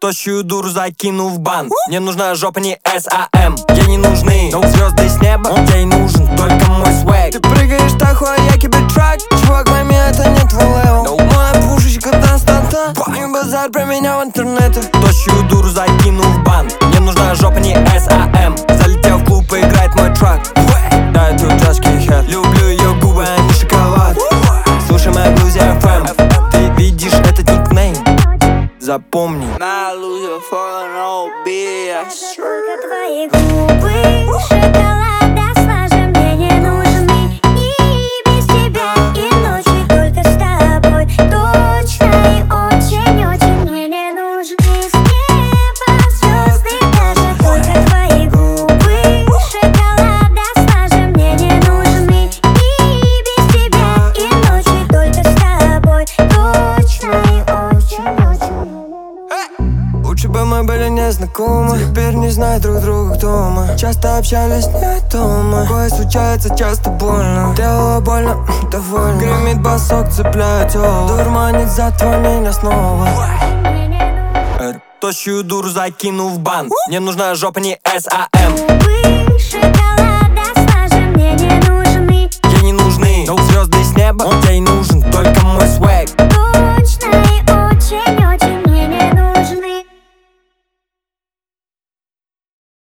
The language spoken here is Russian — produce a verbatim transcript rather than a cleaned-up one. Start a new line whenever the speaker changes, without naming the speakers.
Тощую дуру закину в бан. Мне нужна жопа, не эс а эм. Ей не нужны no звезды с неба, ей нужен только мой свэг.
Ты прыгаешь таху, а я кибертрак. Чувак, пойми, это не твой левел no. Моя пушечка константа. Не базар про меня в интернете.
Тощую дуру закину в бан. Мне нужна жопа, не эс а эм. Залетел в клуб и играет мой трак.
Дай тут тяжкий хэт.
Люблю ее губы, а не шоколад. Слушай моя Грузия эф эм. Ты видишь этот никнейм? Запомни.
Только твои губы, шоколада слажа, мне не нужен мир. И без тебя, и ночи только с тобой. Точно и очень-очень мне не нужен из неба звезды даже. Только твои губы, шоколада слажа, мне не нужен мир. И без тебя, и ночи только с тобой. Точно и очень-очень.
Лучше бы мы были незнакомы. Теперь не знают друг друга, кто мы. Часто общались не дома. Такое случается часто больно. Дело больно, довольно. Гремит басок, цепляет тело. Дурманит, затвор меня снова.
Тощую дуру закину в бан. Мне нужна жопа, не эс а эм.
Шоколад.